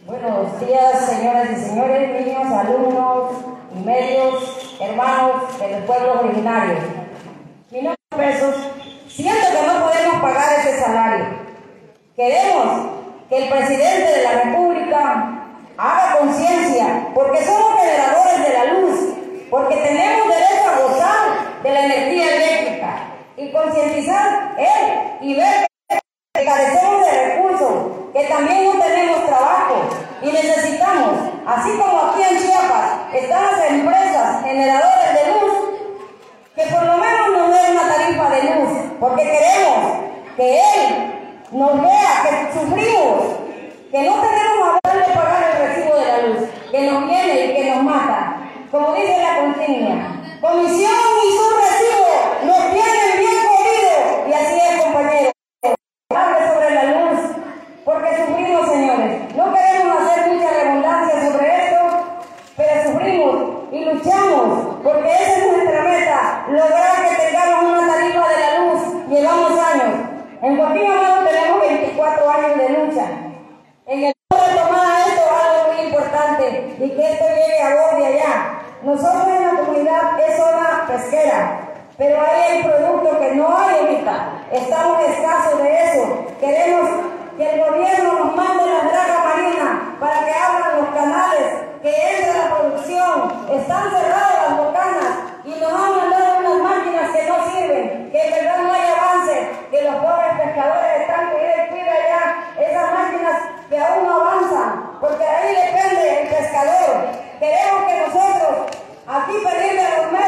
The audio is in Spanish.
Buenos días, señoras y señores, niños, alumnos y medios, hermanos de los pueblos originarios. Mi nombre es Pesos. Siento que no podemos pagar ese salario. Queremos que el presidente de la República haga conciencia, porque somos generadores de la luz, porque tenemos derecho a gozar de la energía eléctrica y concientizar él y ver que carecemos de recursos, que también no tenemos trabajo y necesitamos, así como aquí en Chiapas están las empresas generadoras de luz, que por lo menos nos den una tarifa de luz, porque queremos que él nos vea que sufrimos, que no tenemos a dónde pagar el recibo de la luz, que nos viene y que nos mata. Como dice la consigna, comisión y su recibo nos tienen bien comidos, y así es, compañeros. Hable sobre la luz, porque sufrimos, señores. No queremos hacer mucha redundancia sobre esto, pero sufrimos y luchamos, porque esa es nuestra meta, lograr que tengamos una tarifa de la luz. Llevamos años. En Joaquín Amado tenemos 24 años de lucha. En el retomar esto algo muy importante y que esto llegue a vos de allá. Nosotros en la comunidad es zona pesquera, pero ahí hay productos que no hay ahorita. Estamos escasos de eso. Queremos que el gobierno nos mande la draga marina para que abran los canales, que entre la producción. Están cerradas las bocanas y nos han mandado unas máquinas que no sirven, que en verdad no hay avance, que los pobres pescadores están cuida allá, esas máquinas que aún no avanzan, porque ahí depende el pescador. Queremos que nosotros aquí pedirle a los